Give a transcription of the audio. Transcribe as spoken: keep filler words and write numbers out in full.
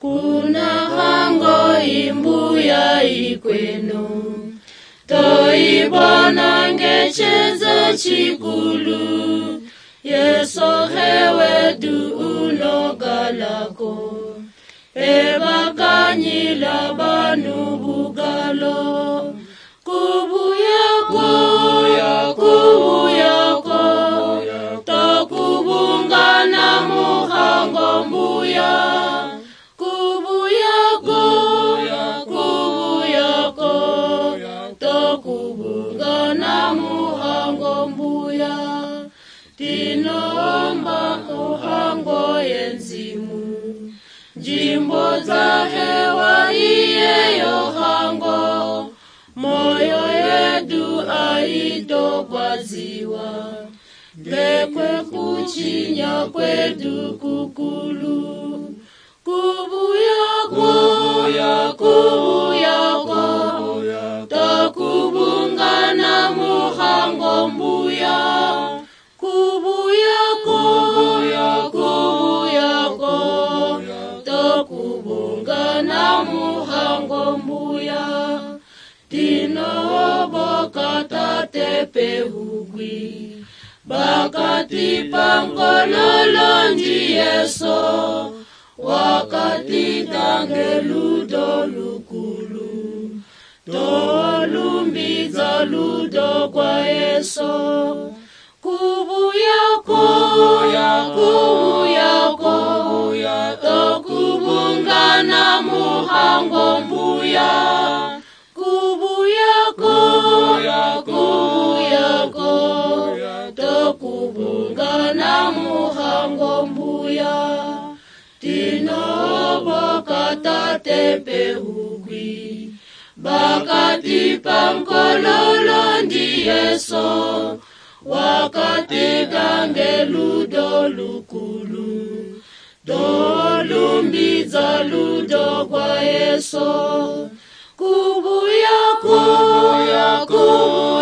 kuna hango imbuya ikwenu, toibona ngecheza chikulu, Yeso hewe du unogalako, ebakanyila banu bugalo, kubuyako, kubuyako, tokubungana muhango mbuya, kubuyako, kubuyako, tokubungana muhango mbuya, tinomba muhango yenzimu, jimbo za hewa iye yohango, moyo yedu aido kwa ziwa, lekwe kuchinya kwedu kukulu, kubuyako, kubuyako, tokubungana muhango mbuya, kubuyako, kubuyako, tokubungana muhango mbuya, tino bokata tepe hugwi, bakati pangololo nji Yeso, wakati tangeludo lukulu, tolumbiza ludo kwa Yeso, kubuyako, kubuyako, tokubungana muhango mbuya, kubuyako, kubuyako, tokubungana muhango mbuya, tino bokata tepe hugwi, bakati pangololo ndi Yeso, wakati gangeludo lukulu, dolumbiza ludo kwa Yeso, kubuyako, kubuyako,